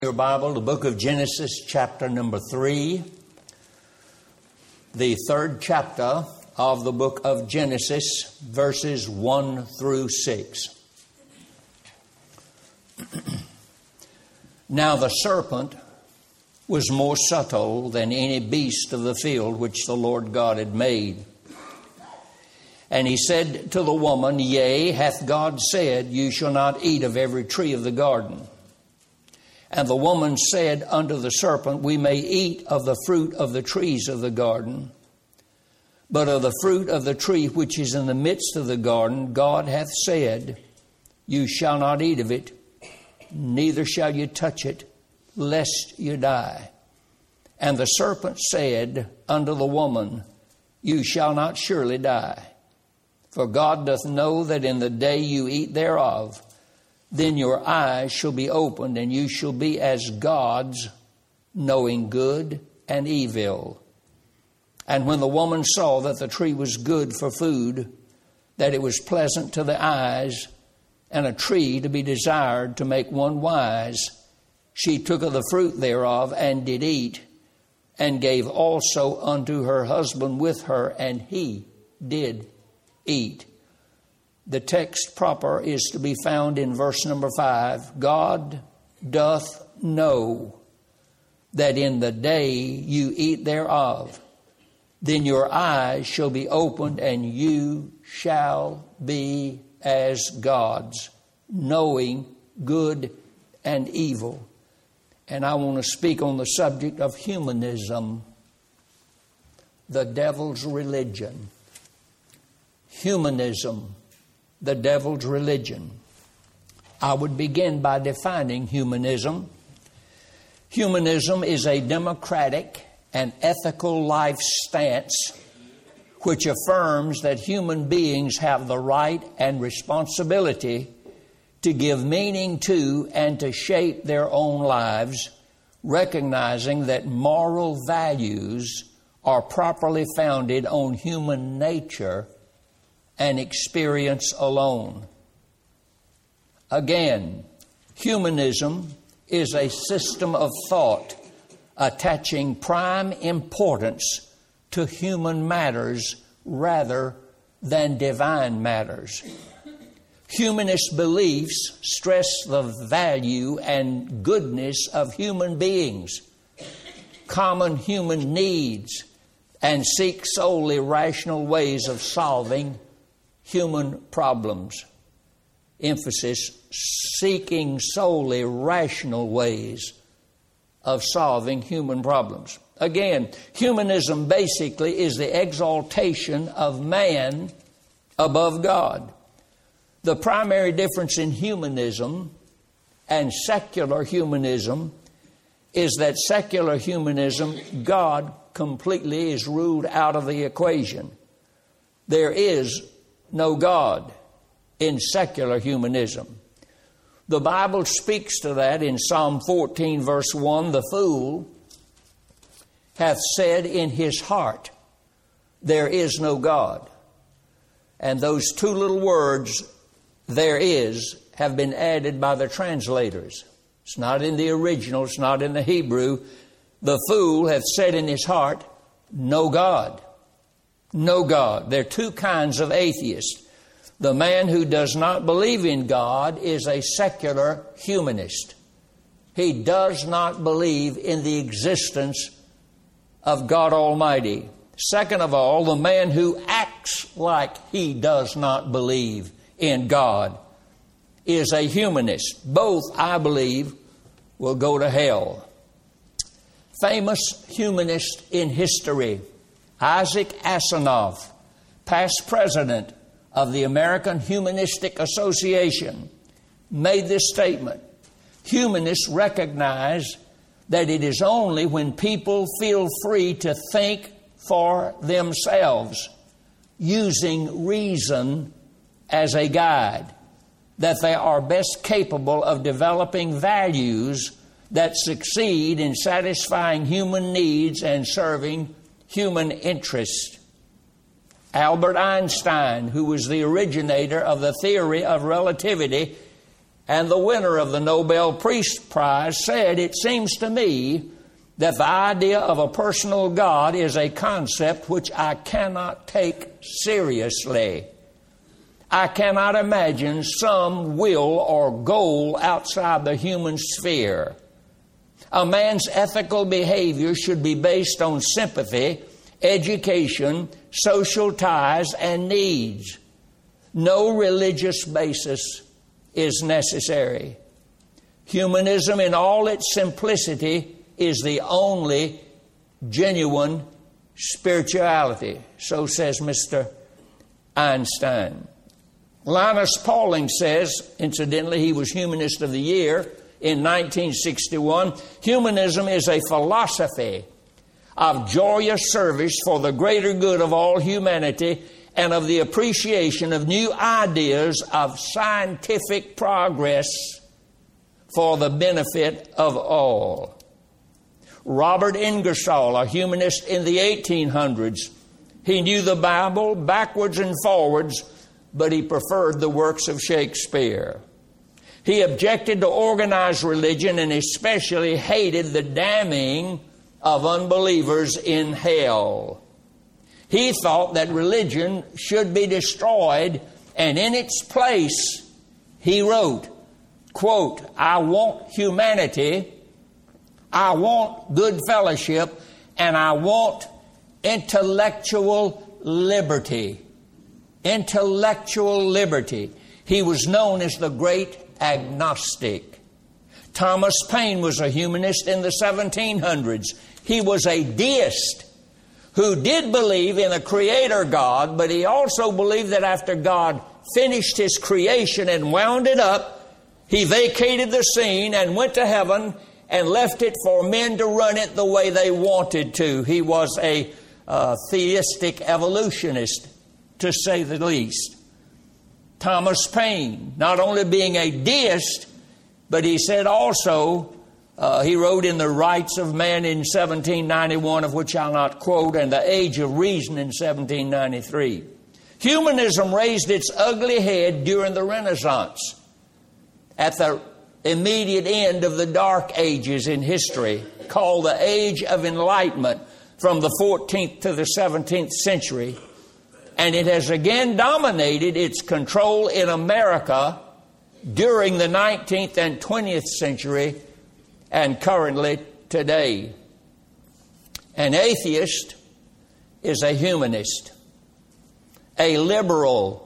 Your Bible, the book of Genesis, chapter number 3, the third chapter of the book of Genesis, verses 1 through 6. Now the serpent was more subtle than any beast of the field which the Lord God had made. And he said to the woman, Yea, hath God said, You shall not eat of every tree of the garden? And the woman said unto the serpent, We may eat of the fruit of the trees of the garden, but of the fruit of the tree which is in the midst of the garden, God hath said, You shall not eat of it, neither shall you touch it, lest you die. And the serpent said unto the woman, You shall not surely die. For God doth know that in the day you eat thereof, then your eyes shall be opened, and you shall be as gods, knowing good and evil. And when the woman saw that the tree was good for food, that it was pleasant to the eyes, and a tree to be desired to make one wise, she took of the fruit thereof, and did eat, and gave also unto her husband with her, and he did eat. The text proper is to be found in verse number 5. God doth know that in the day you eat thereof, then your eyes shall be opened, and you shall be as gods, knowing good and evil. And I want to speak on the subject of humanism, the devil's religion. Humanism, the devil's religion. I would begin by defining humanism. Humanism is a democratic and ethical life stance which affirms that human beings have the right and responsibility to give meaning to and to shape their own lives, recognizing that moral values are properly founded on human nature and experience alone. Again, humanism is a system of thought attaching prime importance to human matters rather than divine matters. Humanist beliefs stress the value and goodness of human beings, common human needs, and seek solely rational ways of solving human problems. Emphasis, seeking solely rational ways of solving human problems. Again, humanism basically is the exaltation of man above God. The primary difference in humanism and secular humanism is that secular humanism, God completely is ruled out of the equation. There is no God in secular humanism. The Bible speaks to that in Psalm 14, verse 1. The fool hath said in his heart, There is no God. And those two little words, there is, have been added by the translators. It's not in the original, it's not in the Hebrew. The fool hath said in his heart, no God. No God. There are two kinds of atheists. The man who does not believe in God is a secular humanist. He does not believe in the existence of God Almighty. Second of all, the man who acts like he does not believe in God is a humanist. Both, I believe, will go to hell. Famous humanist in history, Isaac Asimov, past president of the American Humanistic Association, made this statement. Humanists recognize that it is only when people feel free to think for themselves, using reason as a guide, that they are best capable of developing values that succeed in satisfying human needs and serving human interests. Albert Einstein, who was the originator of the theory of relativity and the winner of the Nobel Peace Prize, said, "It seems to me that the idea of a personal God is a concept which I cannot take seriously. I cannot imagine some will or goal outside the human sphere. A man's ethical behavior should be based on sympathy, education, social ties, and needs. No religious basis is necessary. Humanism in all its simplicity is the only genuine spirituality," so says Mr. Einstein. Linus Pauling says, incidentally, he was Humanist of the Year in 1961, "Humanism is a philosophy of joyous service for the greater good of all humanity and of the appreciation of new ideas of scientific progress for the benefit of all." Robert Ingersoll, a humanist in the 1800s, he knew the Bible backwards and forwards, but he preferred the works of Shakespeare. He objected to organized religion and especially hated the damning of unbelievers in hell. He thought that religion should be destroyed, and in its place, he wrote, quote, "I want humanity, I want good fellowship, and I want intellectual liberty." Intellectual liberty. He was known as the great agnostic. Thomas Paine was a humanist in the 1700s. He was a deist who did believe in a creator God, but he also believed that after God finished his creation and wound it up, he vacated the scene and went to heaven and left it for men to run it the way they wanted to. He was a theistic evolutionist, to say the least. Thomas Paine, not only being a deist, but he said also, he wrote in The Rights of Man in 1791, of which I'll not quote, and The Age of Reason in 1793. Humanism raised its ugly head during the Renaissance, at the immediate end of the Dark Ages in history, called the Age of Enlightenment, from the 14th to the 17th century. And it has again dominated its control in America during the 19th and 20th century and currently today. An atheist is a humanist. A liberal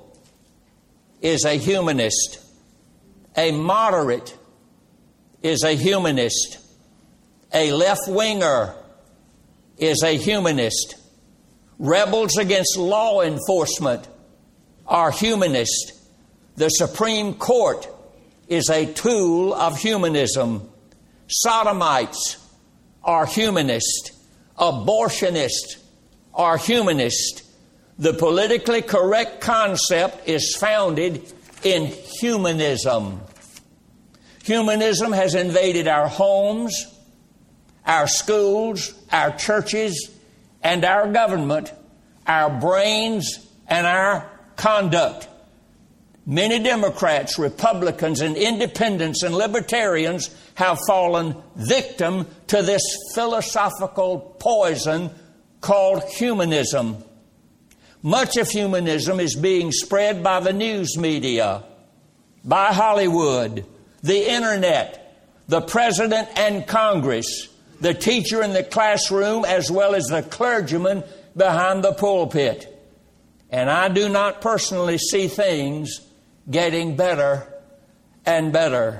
is a humanist. A moderate is a humanist. A left-winger is a humanist. Rebels against law enforcement are humanist. The Supreme Court is a tool of humanism. Sodomites are humanist. Abortionists are humanist. The politically correct concept is founded in humanism. Humanism has invaded our homes, our schools, our churches, and our government, our brains, and our conduct. Many Democrats, Republicans, and independents and libertarians have fallen victim to this philosophical poison called humanism. Much of humanism is being spread by the news media, by Hollywood, the internet, the president and Congress, the teacher in the classroom, as well as the clergyman behind the pulpit. And I do not personally see things getting better and better.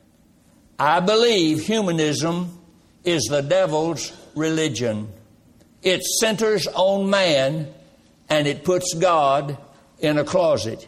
I believe humanism is the devil's religion. It centers on man and it puts God in a closet.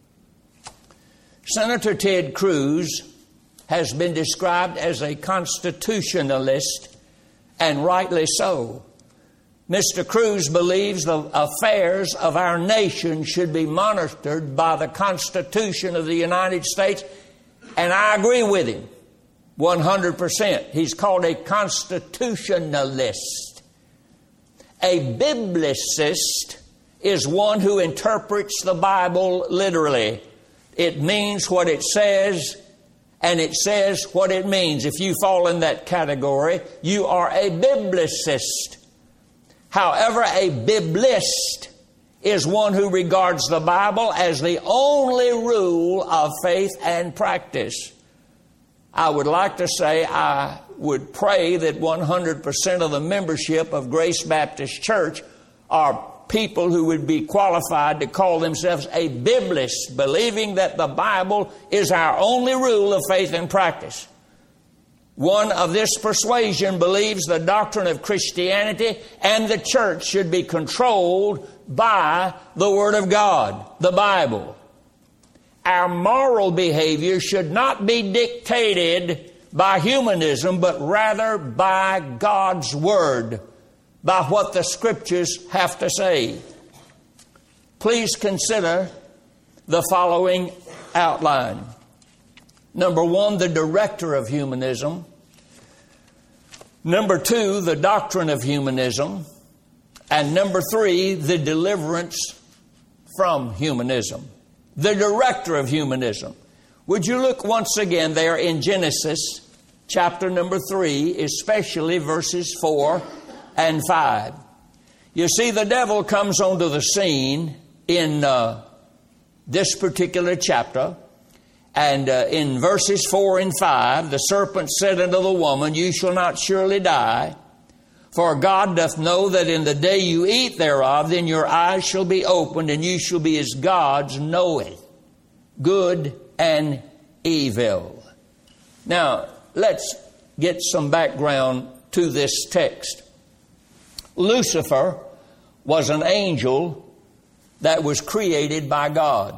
Senator Ted Cruz has been described as a constitutionalist, and rightly so. Mr. Cruz believes the affairs of our nation should be monitored by the Constitution of the United States, and I agree with him 100%. He's called a constitutionalist. A biblicist is one who interprets the Bible literally. It means what it says, And it says what it means. If you fall in that category, you are a biblicist. However, a biblist is one who regards the Bible as the only rule of faith and practice. I would like to say I would pray that 100% of the membership of Grace Baptist Church are people who would be qualified to call themselves a biblist, believing that the Bible is our only rule of faith and practice. One of this persuasion believes the doctrine of Christianity and the church should be controlled by the Word of God, the Bible. Our moral behavior should not be dictated by humanism, but rather by God's Word, by what the Scriptures have to say. Please consider the following outline. Number one, the director of humanism. Number two, the doctrine of humanism. And number three, the deliverance from humanism. The director of humanism. Would you look once again there in Genesis chapter number 3, especially verses 4 and 5. You see, the devil comes onto the scene in this particular chapter. And in verses 4 and 5, the serpent said unto the woman, You shall not surely die, for God doth know that in the day you eat thereof, then your eyes shall be opened, and you shall be as gods, knowing good and evil. Now, let's get some background to this text. Lucifer was an angel that was created by God.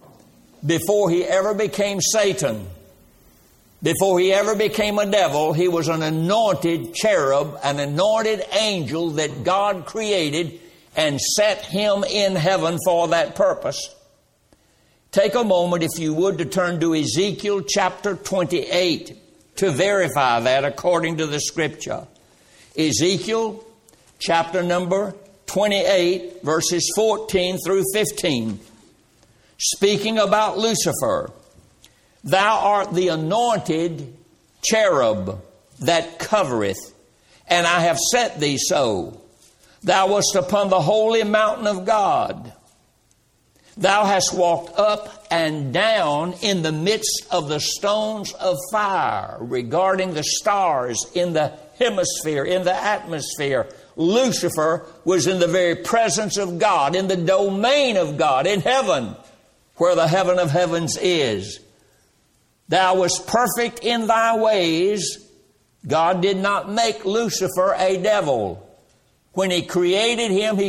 Before he ever became Satan, before he ever became a devil, he was an anointed cherub, an anointed angel that God created and set him in heaven for that purpose. Take a moment, if you would, to turn to Ezekiel chapter 28 to verify that according to the Scripture. Ezekiel chapter number 28, verses 14 through 15. Speaking about Lucifer, Thou art the anointed cherub that covereth, and I have set thee so. Thou wast upon the holy mountain of God. Thou hast walked up and down in the midst of the stones of fire, regarding the stars in the hemisphere, in the atmosphere. Lucifer was in the very presence of God, in the domain of God, in heaven, where the heaven of heavens is. Thou wast perfect in thy ways. God did not make Lucifer a devil. When He created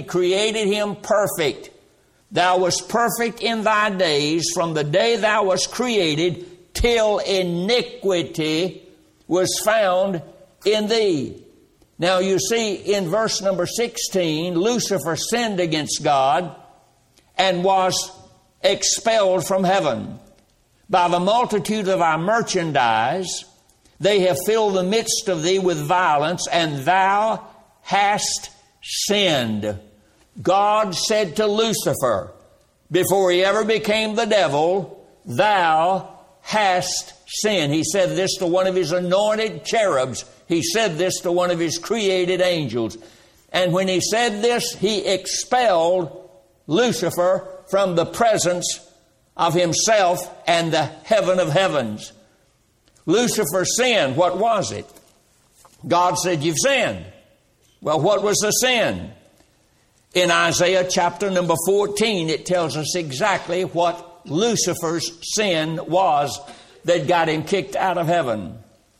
him perfect. Thou wast perfect in thy days, from the day thou wast created, till iniquity was found in thee. Now you see in verse number 16, Lucifer sinned against God and was expelled from heaven. By the multitude of our merchandise, they have filled the midst of thee with violence, and thou hast sinned. God said to Lucifer, before he ever became the devil, Thou hast sinned. He said this to one of His anointed cherubs. He said this to one of His created angels. And when He said this, He expelled Lucifer from the presence of himself and the heaven of heavens. Lucifer sinned. What was it? God said, You've sinned. Well, what was the sin? In Isaiah chapter number 14, it tells us exactly what Lucifer's sin was that got him kicked out of heaven.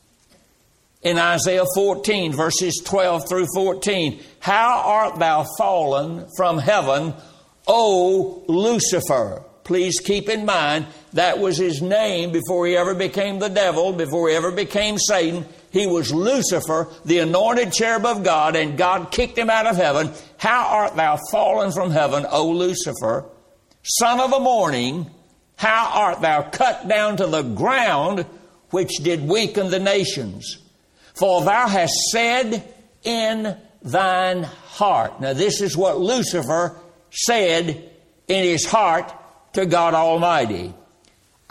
In Isaiah 14, verses 12 through 14, How art thou fallen from heaven, O Lucifer? Please keep in mind, that was his name before he ever became the devil, before he ever became Satan. He was Lucifer, the anointed cherub of God, and God kicked him out of heaven. How art thou fallen from heaven, O Lucifer, son of the morning? How art thou cut down to the ground, which did weaken the nations? For thou hast said in thine heart. Now this is what Lucifer said in his heart to God Almighty.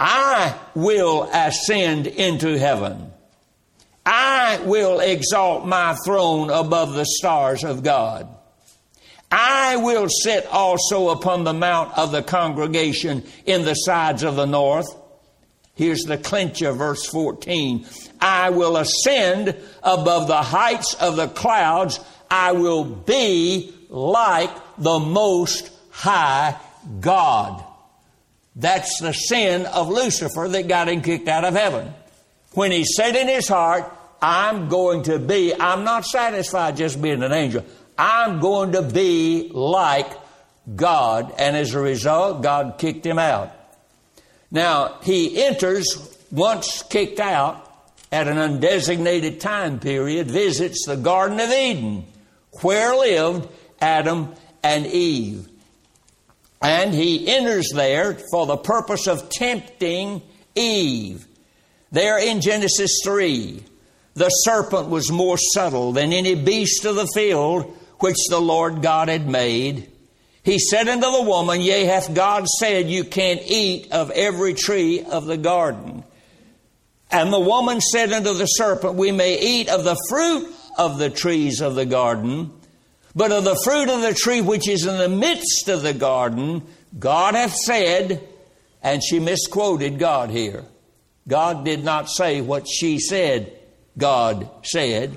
I will ascend into heaven. I will exalt my throne above the stars of God. I will sit also upon the mount of the congregation in the sides of the north. Here's the clincher, verse 14. I will ascend above the heights of the clouds. I will be like the Most High God. That's the sin of Lucifer that got him kicked out of heaven. When he said in his heart, I'm not satisfied just being an angel. I'm going to be like God. And as a result, God kicked him out. Now, he enters, once kicked out, at an undesignated time period, visits the Garden of Eden, where lived Adam and Eve. And he enters there for the purpose of tempting Eve. There in Genesis 3, the serpent was more subtle than any beast of the field which the Lord God had made. He said unto the woman, Yea, hath God said, you can't eat of every tree of the garden? And the woman said unto the serpent, We may eat of the fruit of the trees of the garden, but of the fruit of the tree which is in the midst of the garden, God hath said, and she misquoted God here. God did not say what she said God said.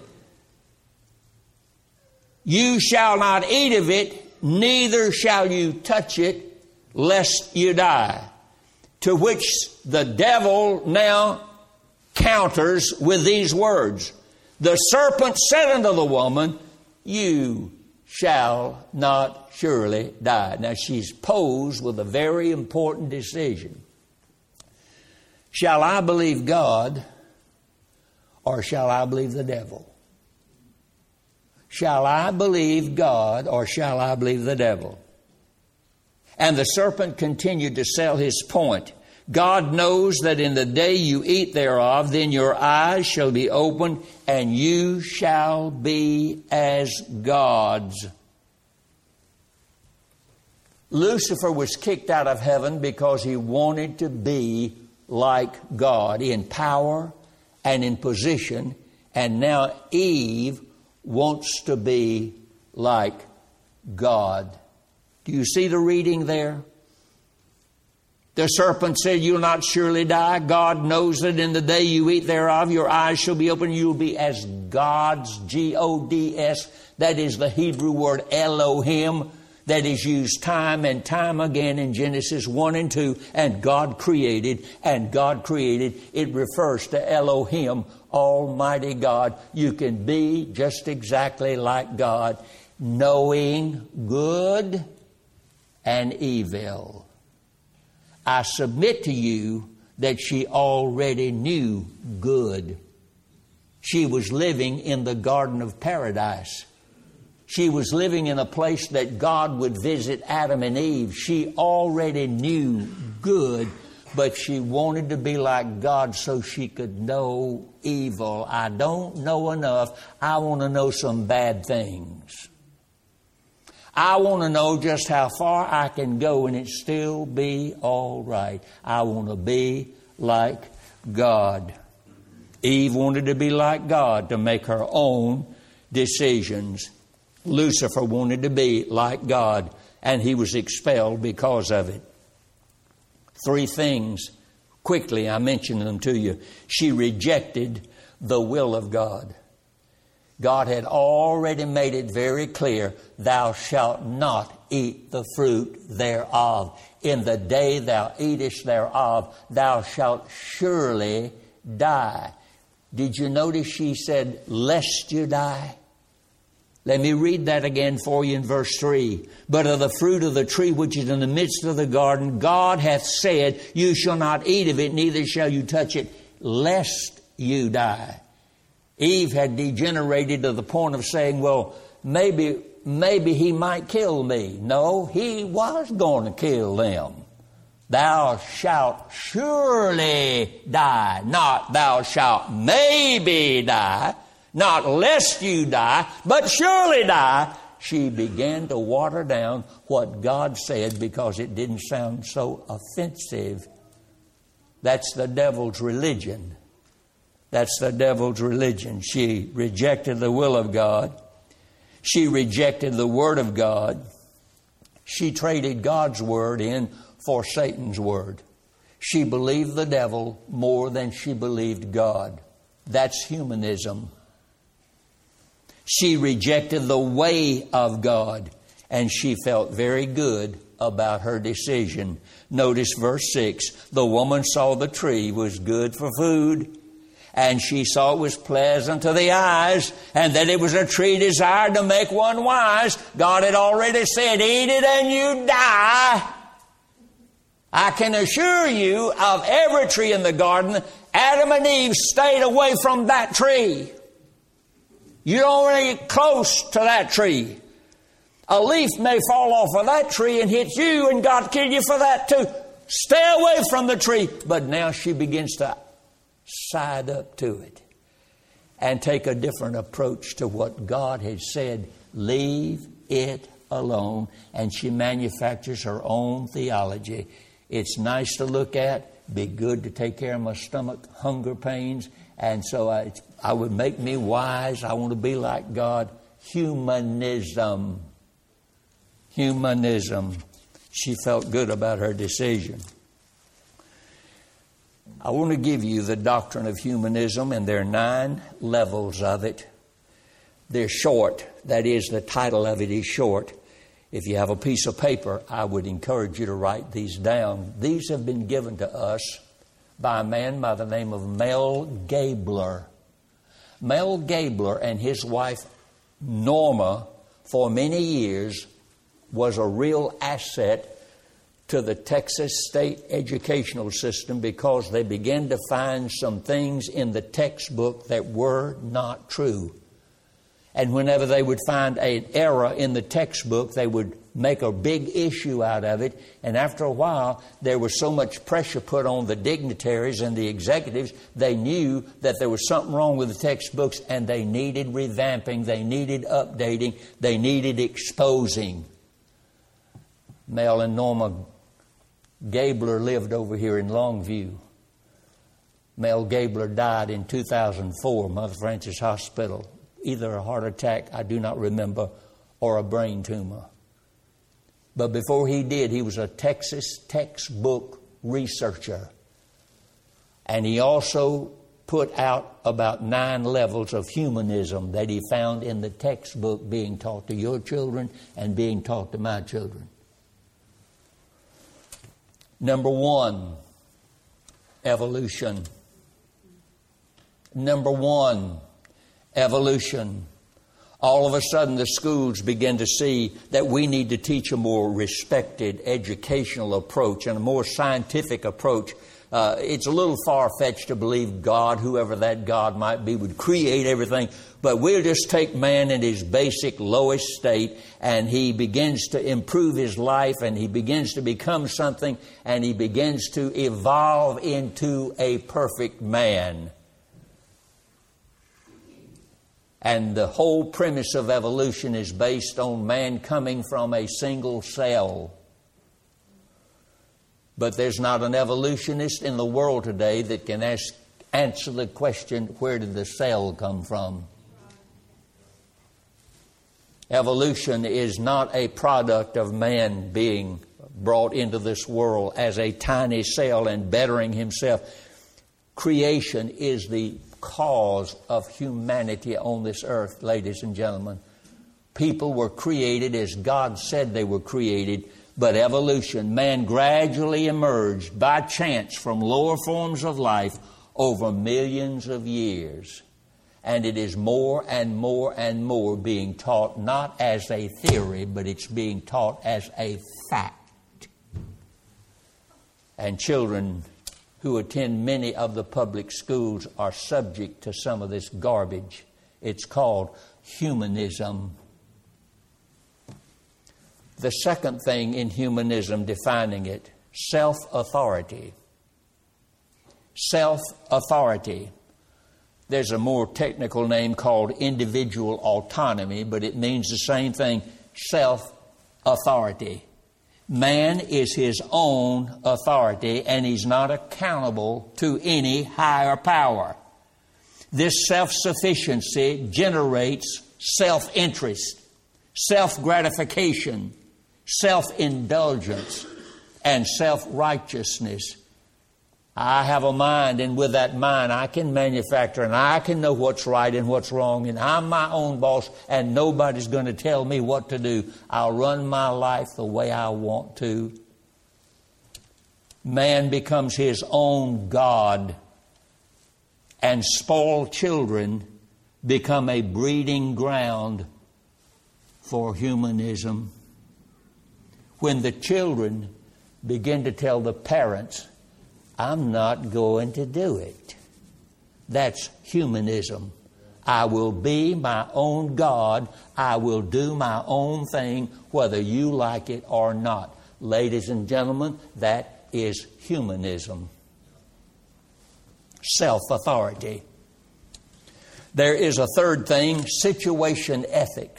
You shall not eat of it, neither shall you touch it, lest you die. To which the devil now counters with these words. The serpent said unto the woman, You shall not surely die. Now she's posed with a very important decision. Shall I believe God or shall I believe the devil? Shall I believe God or shall I believe the devil? And the serpent continued to sell his point. God knows that in the day you eat thereof, then your eyes shall be opened, and you shall be as gods. Lucifer was kicked out of heaven because he wanted to be like God in power and in position, and now Eve wants to be like God. Do you see the reading there? The serpent said, You'll not surely die. God knows that in the day you eat thereof, your eyes shall be opened. You'll be as gods, G-O-D-S. That is the Hebrew word Elohim that is used time and time again in Genesis 1 and 2. And God created. It refers to Elohim, Almighty God. You can be just exactly like God, knowing good and evil. I submit to you that she already knew good. She was living in the Garden of Paradise. She was living in a place that God would visit Adam and Eve. She already knew good, but she wanted to be like God so she could know evil. I don't know enough. I want to know some bad things. I want to know just how far I can go and it still be all right. I want to be like God. Eve wanted to be like God, to make her own decisions. Lucifer wanted to be like God, and he was expelled because of it. 3 things. Quickly, I mentioned them to you. She rejected the will of God. God had already made it very clear, Thou shalt not eat the fruit thereof. In the day thou eatest thereof, thou shalt surely die. Did you notice she said, lest you die? Let me read that again for you in verse 3. But of the fruit of the tree which is in the midst of the garden, God hath said, You shall not eat of it, neither shall you touch it, lest you die. Eve had degenerated to the point of saying, well, maybe he might kill me. No, he was going to kill them. Thou shalt surely die. Not thou shalt maybe die. Not lest you die, but surely die. She began to water down what God said because it didn't sound so offensive. That's the devil's religion. That's the devil's religion. She rejected the will of God. She rejected the Word of God. She traded God's Word in for Satan's Word. She believed the devil more than she believed God. That's humanism. She rejected the way of God, and she felt very good about her decision. Notice verse 6. The woman saw the tree was good for food, and she saw it was pleasant to the eyes, and that it was a tree desired to make one wise. God had already said, eat it and you die. I can assure you, of every tree in the garden, Adam and Eve stayed away from that tree. You don't want to get close to that tree. A leaf may fall off of that tree and hit you, and God kill you for that too. Stay away from the tree. But now she begins to side up to it and take a different approach to what God has said. Leave it alone. And she manufactures her own theology. It's nice to look at, be good to take care of my stomach, hunger pains, and so I would make me wise. I want to be like God. Humanism. Humanism. She felt good about her decision. I want to give you the doctrine of humanism, and there are 9 levels of it. They're short. That is, the title of it is short. If you have a piece of paper, I would encourage you to write these down. These have been given to us by a man by the name of Mel Gabler. Mel Gabler and his wife Norma, for many years, was a real asset to the Texas state educational system because they began to find some things in the textbook that were not true. And whenever they would find an error in the textbook, they would make a big issue out of it. And after a while, there was so much pressure put on the dignitaries and the executives, they knew that there was something wrong with the textbooks and they needed revamping, they needed updating, they needed exposing. Mel and Norma Gabler lived over here in Longview. Mel Gabler died in 2004, Mother Francis Hospital. Either a heart attack, I do not remember, or a brain tumor. But before he did, he was a Texas textbook researcher. And he also put out about 9 levels of humanism that he found in the textbook being taught to your children and being taught to my children. Number 1, evolution. Number 1, evolution. All of a sudden the schools begin to see that we need to teach a more respected educational approach and a more scientific approach. It's a little far-fetched to believe God, whoever that God might be, would create everything. But we'll just take man in his basic lowest state and he begins to improve his life and he begins to become something and he begins to evolve into a perfect man. And the whole premise of evolution is based on man coming from a single cell. But there's not an evolutionist in the world today that can answer the question, where did the cell come from? Evolution is not a product of man being brought into this world as a tiny cell and bettering himself. Creation is the cause of humanity on this earth, ladies and gentlemen. People were created as God said they were created, but evolution, man gradually emerged by chance from lower forms of life over millions of years. And it is more and more and more being taught not as a theory, but it's being taught as a fact. And children who attend many of the public schools are subject to some of this garbage. It's called humanism. The second thing in humanism, defining it, self-authority. Self-authority. There's a more technical name called individual autonomy, but it means the same thing, self-authority. Man is his own authority, and he's not accountable to any higher power. This self-sufficiency generates self-interest, self-gratification, self-indulgence, and self-righteousness. I have a mind, and with that mind I can manufacture, and I can know what's right and what's wrong, and I'm my own boss, and nobody's going to tell me what to do. I'll run my life the way I want to. Man becomes his own God, and spoiled children become a breeding ground for humanism. When the children begin to tell the parents, I'm not going to do it. That's humanism. I will be my own God. I will do my own thing, whether you like it or not. Ladies and gentlemen, that is humanism. Self-authority. There is a third thing, situation ethics.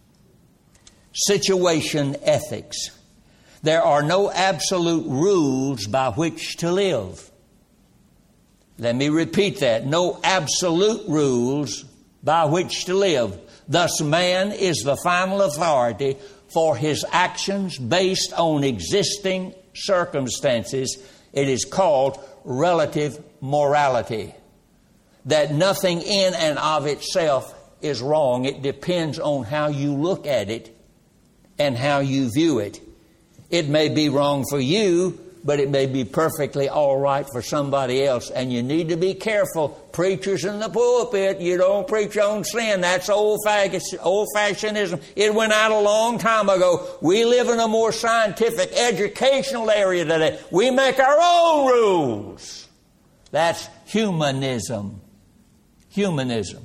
Situation ethics. There are no absolute rules by which to live. Let me repeat that. No absolute rules by which to live. Thus, man is the final authority for his actions based on existing circumstances. It is called relative morality. That nothing in and of itself is wrong. It depends on how you look at it and how you view it. It may be wrong for you, but it may be perfectly all right for somebody else. And you need to be careful. Preachers in the pulpit, you don't preach on sin. That's old-fashionism. It went out a long time ago. We live in a more scientific, educational area today. We make our own rules. That's humanism. Humanism.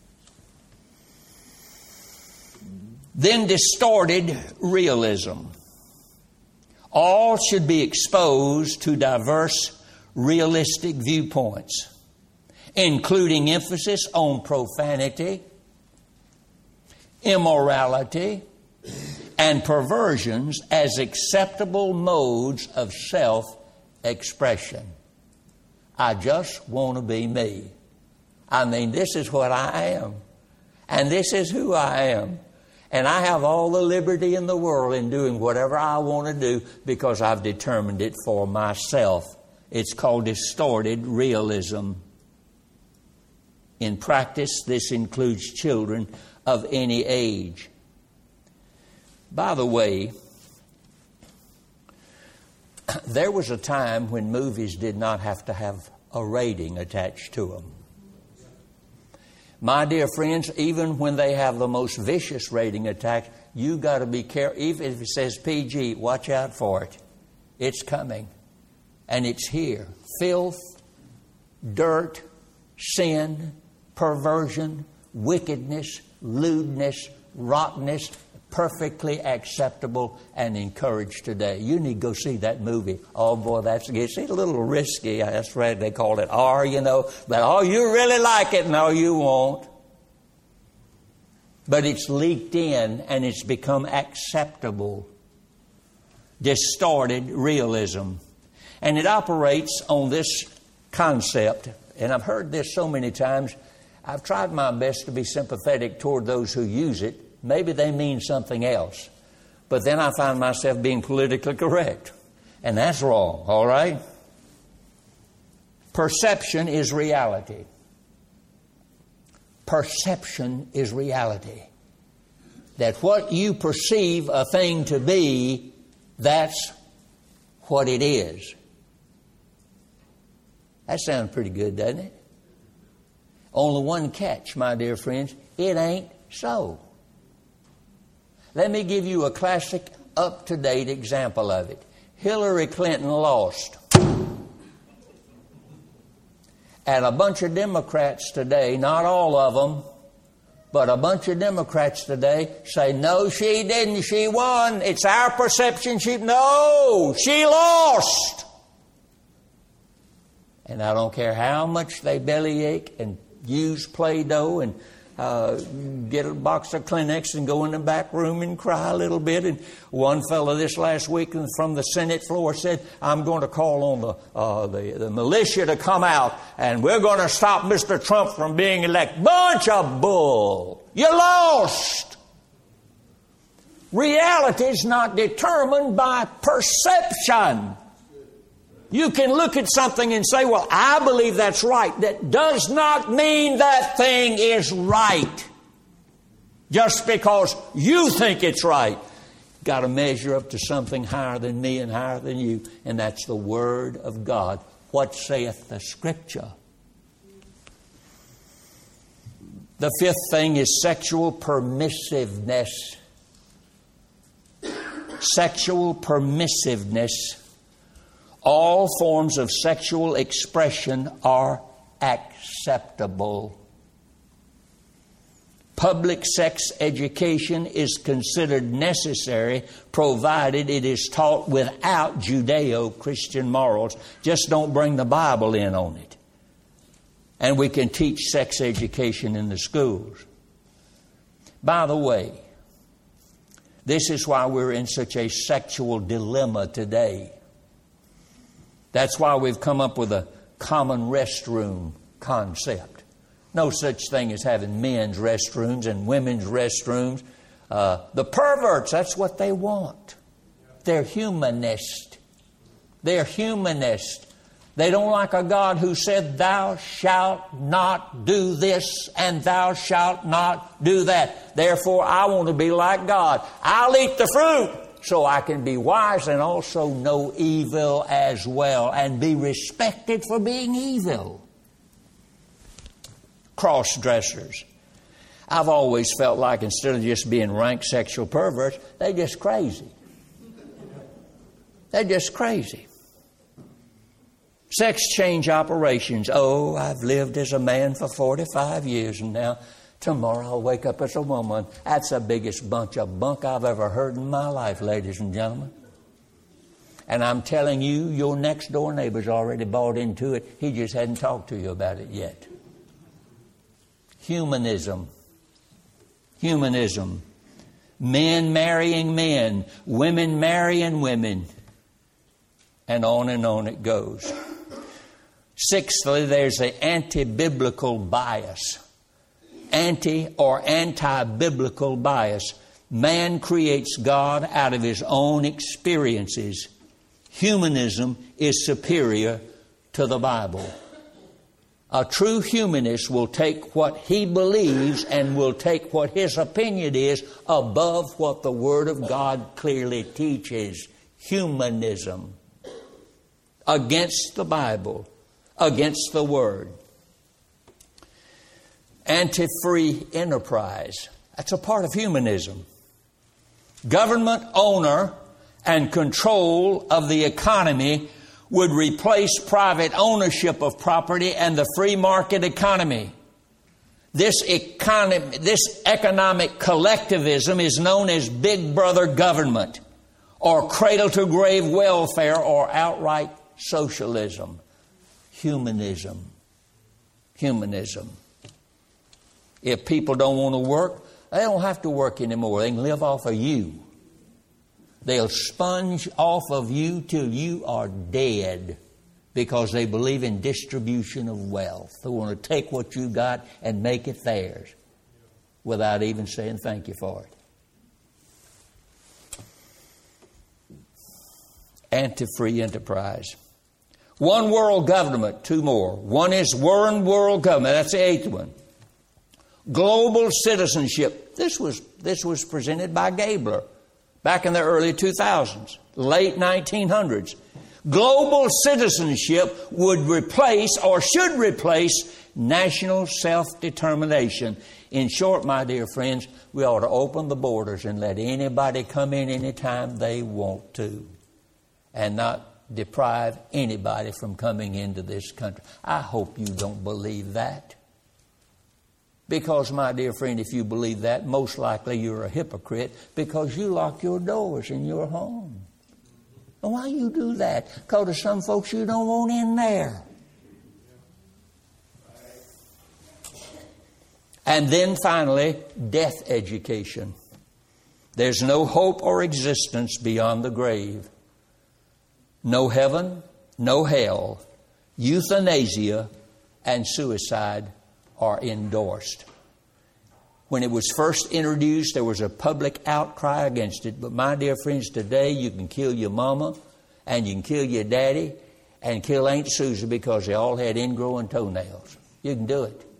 Then distorted realism. All should be exposed to diverse realistic viewpoints, including emphasis on profanity, immorality, and perversions as acceptable modes of self-expression. I just want to be me. I mean, this is what I am, and this is who I am. And I have all the liberty in the world in doing whatever I want to do because I've determined it for myself. It's called distorted realism. In practice, this includes children of any age. By the way, there was a time when movies did not have to have a rating attached to them. My dear friends, even when they have the most vicious rating attached, you got to be careful. Even if it says PG, watch out for it. It's coming. And it's here. Filth, dirt, sin, perversion, wickedness, lewdness, rottenness, perfectly acceptable and encouraged today. You need to go see that movie. Oh boy, it's a little risky. That's right, they call it R, But oh, you really like it. No, you won't. But it's leaked in and it's become acceptable. Distorted realism. And it operates on this concept. And I've heard this so many times. I've tried my best to be sympathetic toward those who use it. Maybe they mean something else. But then I find myself being politically correct. And that's wrong, all right? Perception is reality. Perception is reality. That what you perceive a thing to be, that's what it is. That sounds pretty good, doesn't it? Only one catch, my dear friends. It ain't so. Let me give you a classic, up-to-date example of it. Hillary Clinton lost. And a bunch of Democrats today, not all of them, but a bunch of Democrats today say, no, she didn't, she won. It's our perception no, she lost. And I don't care how much they bellyache and use Play-Doh and get a box of Kleenex and go in the back room and cry a little bit. And one fellow this last week from the Senate floor said, I'm going to call on the militia to come out, and we're going to stop Mr. Trump from being elected. Bunch of bull. You lost. Reality is not determined by perception. You can look at something and say, well, I believe that's right. That does not mean that thing is right. Just because you think it's right. Got to measure up to something higher than me and higher than you. And that's the Word of God. What saith the Scripture? The fifth thing is sexual permissiveness. Sexual permissiveness. All forms of sexual expression are acceptable. Public sex education is considered necessary provided it is taught without Judeo-Christian morals. Just don't bring the Bible in on it. And we can teach sex education in the schools. By the way, this is why we're in such a sexual dilemma today. That's why we've come up with a common restroom concept. No such thing as having men's restrooms and women's restrooms. The perverts, that's what they want. They're humanist. They're humanist. They don't like a God who said, thou shalt not do this and thou shalt not do that. Therefore, I want to be like God. I'll eat the fruit so I can be wise and also know evil as well and be respected for being evil. Cross-dressers. I've always felt like instead of just being rank sexual perverts, they're just crazy. They're just crazy. Sex change operations. Oh, I've lived as a man for 45 years and now tomorrow I'll wake up as a woman. That's the biggest bunch of bunk I've ever heard in my life, ladies and gentlemen. And I'm telling you, your next door neighbor's already bought into it. He just hadn't talked to you about it yet. Humanism. Humanism. Men marrying men. Women marrying women. And on it goes. Sixthly, there's the anti-biblical bias. Anti or anti-biblical bias. Man creates God out of his own experiences. Humanism is superior to the Bible. A true humanist will take what he believes and will take what his opinion is above what the Word of God clearly teaches. Humanism. Against the Bible. Against the Word. Anti-free enterprise. That's a part of humanism. Government owner and control of the economy would replace private ownership of property and the free market economy. This economic collectivism is known as Big Brother government or cradle-to-grave welfare or outright socialism. Humanism. Humanism. If people don't want to work, they don't have to work anymore. They can live off of you. They'll sponge off of you till you are dead because they believe in distribution of wealth. They want to take what you got and make it theirs without even saying thank you for it. Anti-free enterprise. One world government, two more. One is one world government. That's the eighth one. Global citizenship. This was presented by Gabler back in the early 2000s, late 1900s. Global citizenship would replace or should replace national self-determination. In short, my dear friends, we ought to open the borders and let anybody come in anytime they want to and not deprive anybody from coming into this country. I hope you don't believe that. Because, my dear friend, if you believe that, most likely you're a hypocrite because you lock your doors in your home. And why you do that? Because there's some folks you don't want in there. And then finally, death education. There's no hope or existence beyond the grave. No heaven, no hell. Euthanasia and suicide are endorsed. When it was first introduced, there was a public outcry against it. But my dear friends, today you can kill your mama and you can kill your daddy and kill Aunt Susie because they all had ingrowing toenails. You can do it.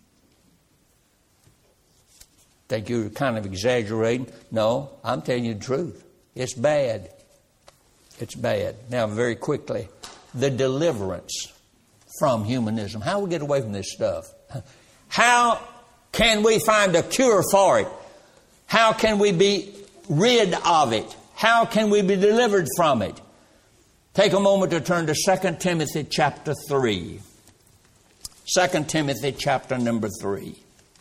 Think you're kind of exaggerating? No, I'm telling you the truth. It's bad. It's bad. Now, very quickly, the deliverance from humanism. How do we get away from this stuff? How can we find a cure for it? How can we be rid of it? How can we be delivered from it? Take a moment to turn to 2 Timothy chapter 3. 2 Timothy chapter number 3.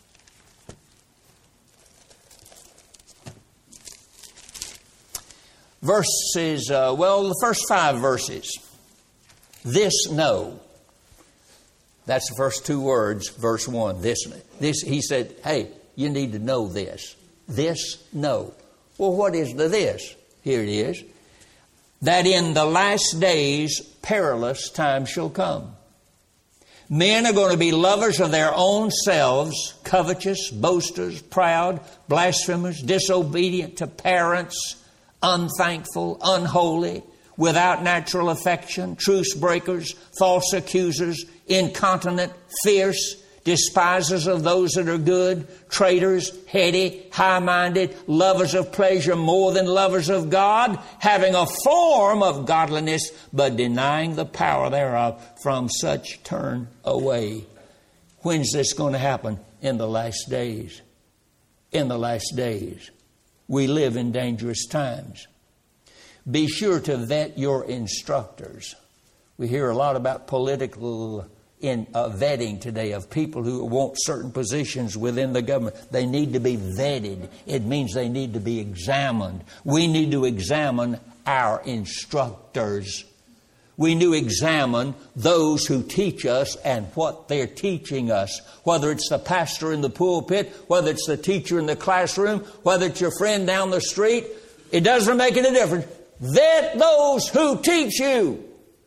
Verses, the first 5 verses. This know. That's the first 2 words, verse 1. This, he said, hey, you need to know this. This know. Well, what is the this? Here it is. That in the last days perilous times shall come. Men are going to be lovers of their own selves, covetous, boasters, proud, blasphemers, disobedient to parents, unthankful, unholy, without natural affection, truce breakers, false accusers, incontinent, fierce, despisers of those that are good, traitors, heady, high-minded, lovers of pleasure more than lovers of God, having a form of godliness, but denying the power thereof. From such turn away. When's this going to happen? In the last days. In the last days. We live in dangerous times. Be sure to vet your instructors. We hear a lot about political vetting today of people who want certain positions within the government. They need to be vetted. It means they need to be examined. We need to examine our instructors. We need to examine those who teach us and what they're teaching us. Whether it's the pastor in the pulpit, whether it's the teacher in the classroom, whether it's your friend down the street, it doesn't make any difference. Vet those who teach you.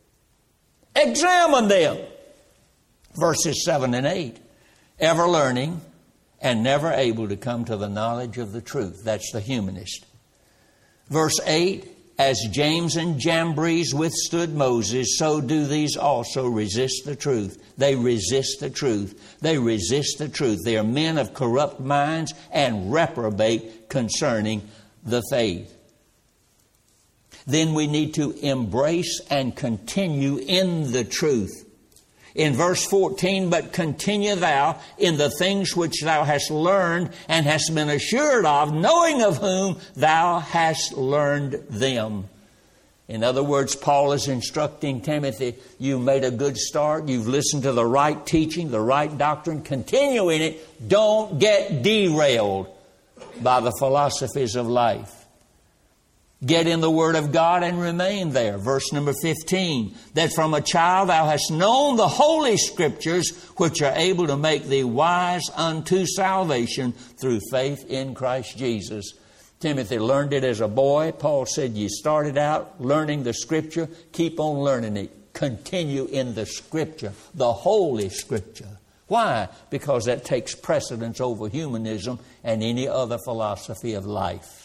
Examine them. Verses 7 and 8. Ever learning and never able to come to the knowledge of the truth. That's the humanist. Verse 8. As James and Jambres withstood Moses, so do these also resist the truth. They resist the truth. They resist the truth. They are men of corrupt minds and reprobate concerning the faith. Then we need to embrace and continue in the truth. In verse 14, but continue thou in the things which thou hast learned and hast been assured of, knowing of whom thou hast learned them. In other words, Paul is instructing Timothy, you made a good start, you've listened to the right teaching, the right doctrine, continue in it, don't get derailed by the philosophies of life. Get in the Word of God and remain there. Verse number 15. That from a child thou hast known the Holy Scriptures, which are able to make thee wise unto salvation through faith in Christ Jesus. Timothy learned it as a boy. Paul said you started out learning the Scripture. Keep on learning it. Continue in the Scripture, the Holy Scripture. Why? Because that takes precedence over humanism and any other philosophy of life.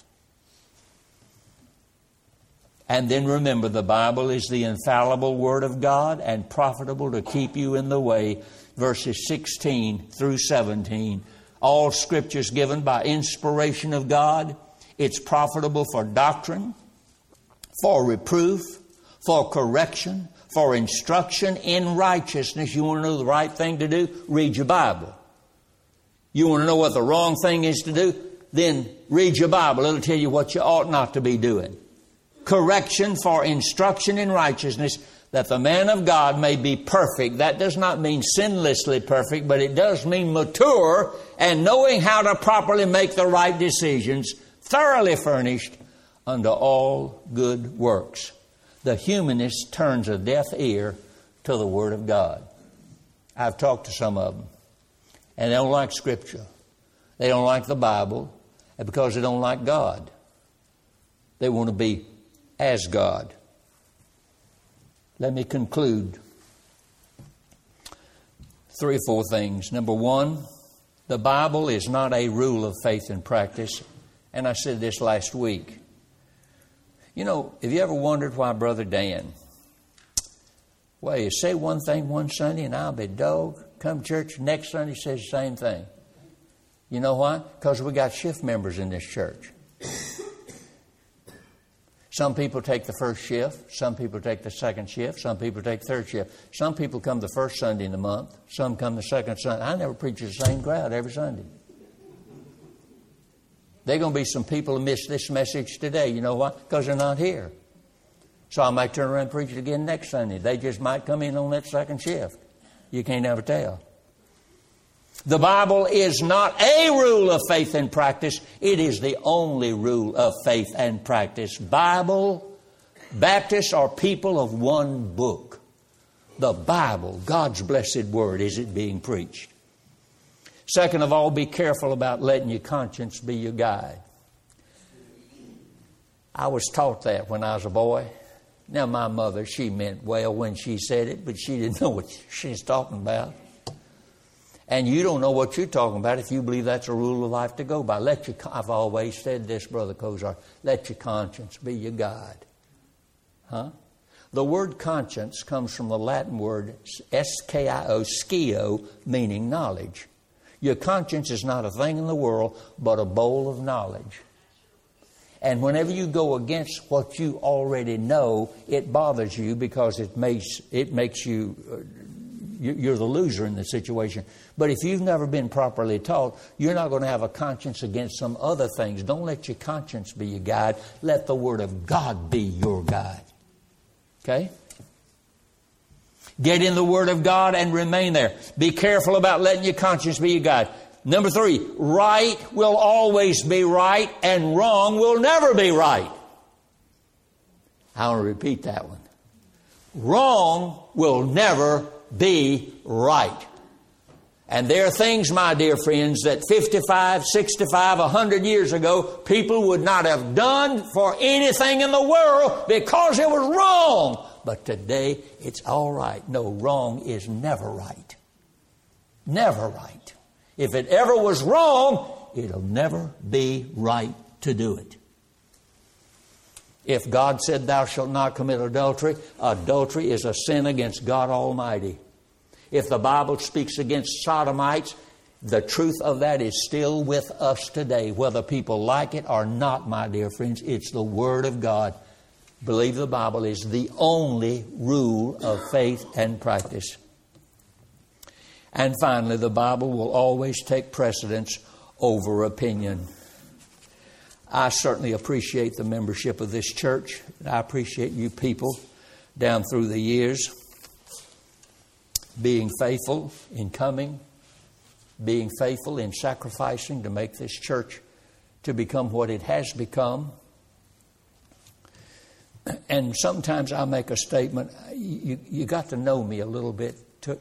And then remember, the Bible is the infallible Word of God and profitable to keep you in the way. Verses 16 through 17. All Scripture is given by inspiration of God. It's profitable for doctrine, for reproof, for correction, for instruction in righteousness. You want to know the right thing to do? Read your Bible. You want to know what the wrong thing is to do? Then read your Bible. It'll tell you what you ought not to be doing. Correction for instruction in righteousness, that the man of God may be perfect. That does not mean sinlessly perfect, but it does mean mature and knowing how to properly make the right decisions, thoroughly furnished unto all good works. The humanist turns a deaf ear to the Word of God. I've talked to some of them, And they don't like Scripture. They don't like the Bible. And because they don't like God, they want to be as God. Let me conclude. 3 or 4 things. Number 1, the Bible is not a rule of faith and practice. And I said this last week. You know, have you ever wondered why Brother Dan, well, you say one thing one Sunday and I'll be dog. Come to church next Sunday says the same thing. You know why? Because we got shift members in this church. Some people take the first shift. Some people take the second shift. Some people take the third shift. Some people come the first Sunday in the month. Some come the second Sunday. I never preach to the same crowd every Sunday. There are going to be some people who miss this message today. You know why? Because they're not here. So I might turn around and preach it again next Sunday. They just might come in on that second shift. You can't ever tell. The Bible is not a rule of faith and practice. It is the only rule of faith and practice. Baptists are people of one book. The Bible, God's blessed word, is it being preached. Second of all, be careful about letting your conscience be your guide. I was taught that when I was a boy. Now, my mother, she meant well when she said it, but she didn't know what she's talking about. And you don't know what you're talking about if you believe that's a rule of life to go by. I've always said this, Brother Kozar, let your conscience be your guide. Huh? The word conscience comes from the Latin word skio, skio, meaning knowledge. Your conscience is not a thing in the world, but a bowl of knowledge. And whenever you go against what you already know, it bothers you because it makes you, you're the loser in the situation. But if you've never been properly taught, you're not going to have a conscience against some other things. Don't let your conscience be your guide. Let the Word of God be your guide. Okay? Get in the Word of God and remain there. Be careful about letting your conscience be your guide. Number 3, right will always be right and wrong will never be right. I want to repeat that one. Wrong will never be right. And there are things, my dear friends, that 55, 65, 100 years ago, people would not have done for anything in the world because it was wrong. But today, it's all right. No, wrong is never right. Never right. If it ever was wrong, it'll never be right to do it. If God said, thou shalt not commit adultery, adultery is a sin against God Almighty. If the Bible speaks against sodomites, the truth of that is still with us today. Whether people like it or not, my dear friends, it's the Word of God. Believe the Bible is the only rule of faith and practice. And finally, the Bible will always take precedence over opinion. I certainly appreciate the membership of this church. I appreciate you people down through the years being faithful in coming, being faithful in sacrificing to make this church to become what it has become. And sometimes I make a statement, you got to know me a little bit,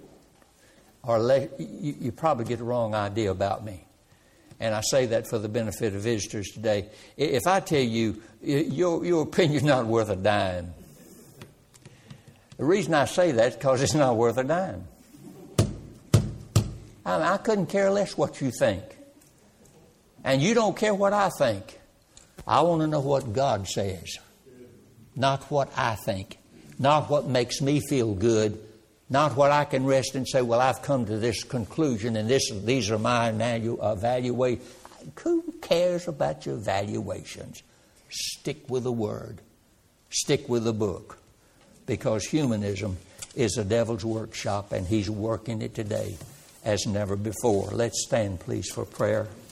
you probably get the wrong idea about me. And I say that for the benefit of visitors today. If I tell you, your opinion's not worth a dime. The reason I say that is because it's not worth a dime. I couldn't care less what you think. And you don't care what I think. I want to know what God says. Not what I think. Not what makes me feel good. Not what I can rest and say, well, I've come to this conclusion and these are my evaluation. Who cares about your evaluations? Stick with the Word. Stick with the book. Because humanism is a devil's workshop and he's working it today as never before. Let's stand, please, for prayer.